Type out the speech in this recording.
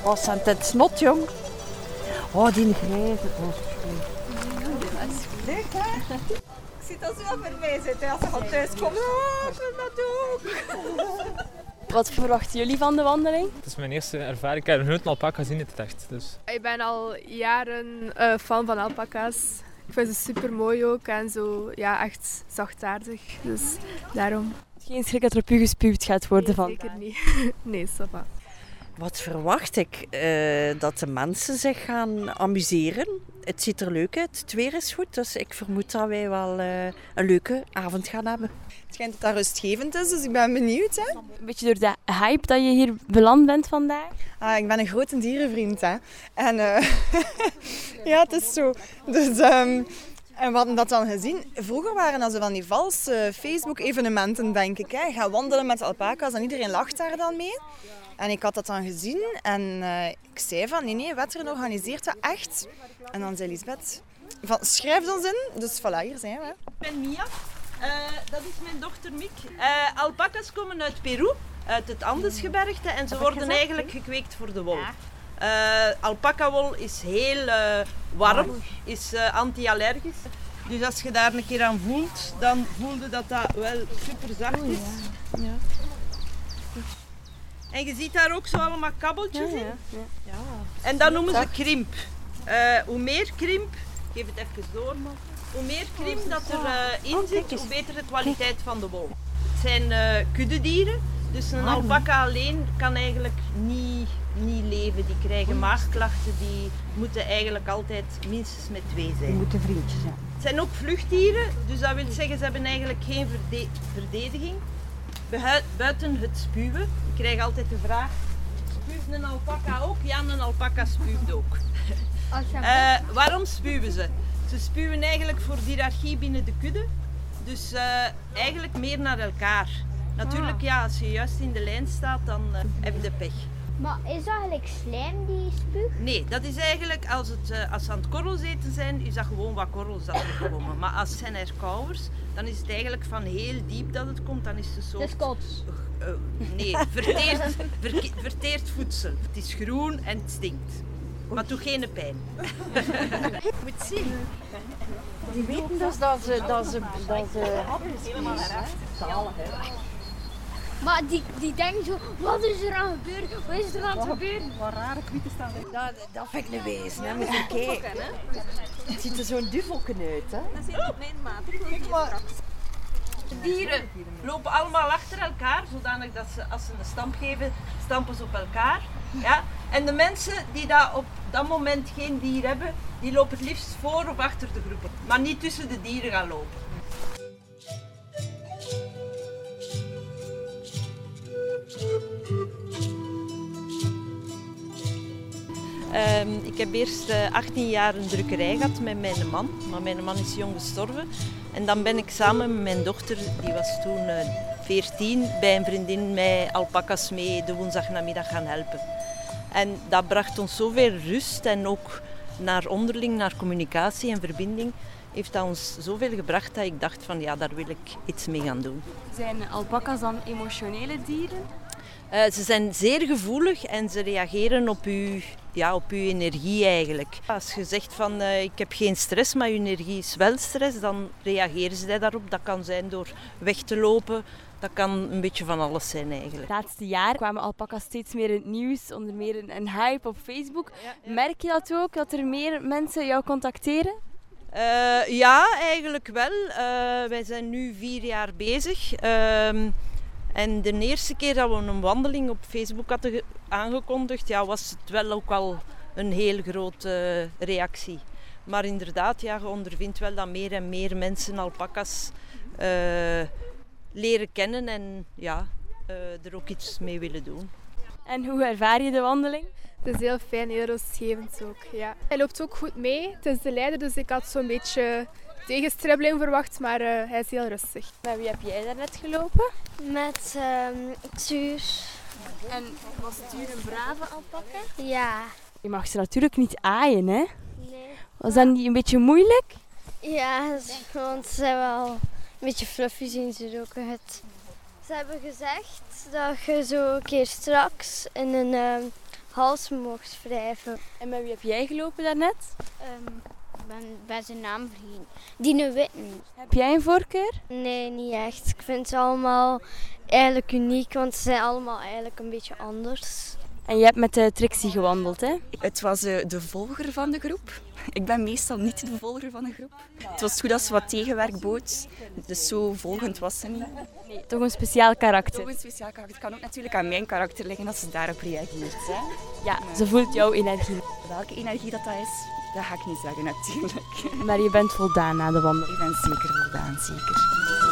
Was zijn het snot, jong? Oh, die grijze. Leuk, hè? Ik zie dat ze wel voor mij zitten als ze gaan thuiskomen. Oh, ik wil dat ook. Wat verwachten jullie van de wandeling? Het is mijn eerste ervaring. Ik heb nog nooit een alpaca gezien in het echt. Dus. Ik ben al jaren fan van alpaca's. Ik vind ze super mooi ook en zo, ja, echt zachtaardig. Dus daarom. Geen schrik dat er op u gespuwd gaat worden van. Zeker niet. Nee, ça va. Wat verwacht ik? Dat de mensen zich gaan amuseren. Het ziet er leuk uit, het weer is goed. Dus ik vermoed dat wij wel een leuke avond gaan hebben. Het schijnt dat dat rustgevend is, dus ik ben benieuwd. Hè? Een beetje door de hype dat je hier beland bent vandaag. Ik ben een grote dierenvriend. Hè? En ja, het is zo. Dus, en we hadden dat dan gezien. Vroeger waren dat zo van die valse Facebook-evenementen, denk ik. Hè? Ga wandelen met alpaca's en iedereen lacht daar dan mee. En ik had dat dan gezien en ik zei van nee, Wetteren organiseert dat echt. En dan zei Lisbeth van schrijf ons in. Dus voilà, hier zijn we. Ik ben Mia, dat is mijn dochter Miek. Alpaca's komen uit Peru, uit het Andesgebergte en ze worden eigenlijk gekweekt voor de wol. Alpaca-wol is heel warm, is anti-allergisch. Dus als je daar een keer aan voelt, dan voelde dat dat wel super zacht is. Ja. En je ziet daar ook zo allemaal kabbeltjes in. Ja. En dat noemen ze krimp. Hoe meer krimp, geef het even door, maar hoe meer krimp dat er in zit, hoe beter de kwaliteit van de wol. Het zijn kuddedieren, dus een alpaca alleen kan eigenlijk niet leven. Die krijgen maagklachten, die moeten eigenlijk altijd minstens met 2 zijn. Die moeten vriendjes zijn. Het zijn ook vluchtdieren, dus dat wil zeggen ze hebben eigenlijk geen verdediging. Buiten het spuwen. Ik krijg altijd de vraag, spuuft een alpaca ook? Ja, een alpaca spuuft ook. Waarom spuwen ze? Ze spuwen eigenlijk voor de hiërarchie binnen de kudde. Dus eigenlijk meer naar elkaar. Natuurlijk, ja, als je juist in de lijn staat, dan heb je pech. Maar is dat eigenlijk slijm die spuugt? Nee, dat is eigenlijk, als ze aan het korrels eten zijn, is dat gewoon wat korrels dat er komen. Maar als het zijn er kauwers, dan is het eigenlijk van heel diep dat het komt. Dan is het zo. Dat is kots. Nee, verteerd voedsel. Het is groen en het stinkt. Maar het doet geen pijn. Je moet zien. Die weten dus dat ze hapjes kiezen. Zalig, hè? Maar die denken zo, wat is er aan gebeurd? Wat is er aan het gebeuren? Wat rare kwieten staan er. Dat vind ik een wezen, hè. Met een kijken. Het ziet er zo'n duvelken uit, hè. Dat zit op mijn maat. Kijk maar. De dieren lopen allemaal achter elkaar, zodanig dat ze, als ze een stamp geven, stampen ze op elkaar. Ja? En de mensen die dat op dat moment geen dier hebben, die lopen het liefst voor of achter de groepen. Maar niet tussen de dieren gaan lopen. Ik heb eerst 18 jaar een drukkerij gehad met mijn man. Maar mijn man is jong gestorven. En dan ben ik samen met mijn dochter, die was toen 14, bij een vriendin met alpaca's mee de woensdagnamiddag gaan helpen. En dat bracht ons zoveel rust en ook naar onderling, naar communicatie en verbinding, heeft dat ons zoveel gebracht dat ik dacht van ja, daar wil ik iets mee gaan doen. Zijn alpaca's dan emotionele dieren? Ze zijn zeer gevoelig en ze reageren op uw energie eigenlijk. Als je zegt van ik heb geen stress, maar je energie is wel stress, dan reageren ze daarop. Dat kan zijn door weg te lopen, dat kan een beetje van alles zijn eigenlijk. Het laatste jaar kwamen alpaca's steeds meer in het nieuws, onder meer een hype op Facebook. Ja. Merk je dat ook, dat er meer mensen jou contacteren? Ja, eigenlijk wel. Wij zijn nu 4 jaar bezig. En de eerste keer dat we een wandeling op Facebook hadden aangekondigd, ja, was het wel ook al een heel grote reactie. Maar inderdaad, ja, je ondervindt wel dat meer en meer mensen alpaca's leren kennen en ja, er ook iets mee willen doen. En hoe ervaar je de wandeling? Het is heel fijn, heel rustgevend ook. Ja. Hij loopt ook goed mee. Het is de leider, dus ik had zo'n beetje tegenstribbeling verwacht, maar hij is heel rustig. Met wie heb jij daarnet gelopen? Met Tuur. En was Tuur een brave alpaca? Ja. Je mag ze natuurlijk niet aaien, hè? Nee. Was dat niet een beetje moeilijk? Ja, want ze zijn wel een beetje fluffy, zien ze ook uit. Ze hebben gezegd dat je zo een keer straks in een hals mocht wrijven. En met wie heb jij gelopen daarnet? Ik ben zijn naam vergeten. Dine Witten. Heb jij een voorkeur? Nee, niet echt. Ik vind ze allemaal eigenlijk uniek, want ze zijn allemaal eigenlijk een beetje anders. En je hebt met Trixie gewandeld, hè? Het was de volger van de groep. Ik ben meestal niet de volger van de groep. Het was goed dat ze wat tegenwerk bood. Dus zo volgend was ze niet. Nee, toch een speciaal karakter. Toch een speciaal karakter. Het kan ook natuurlijk aan mijn karakter liggen als ze daarop reageert. Hè. Ja, ze voelt jouw energie. Welke energie dat is, dat ga ik niet zeggen natuurlijk. Maar je bent voldaan na de wandeling. Ik ben zeker voldaan, zeker.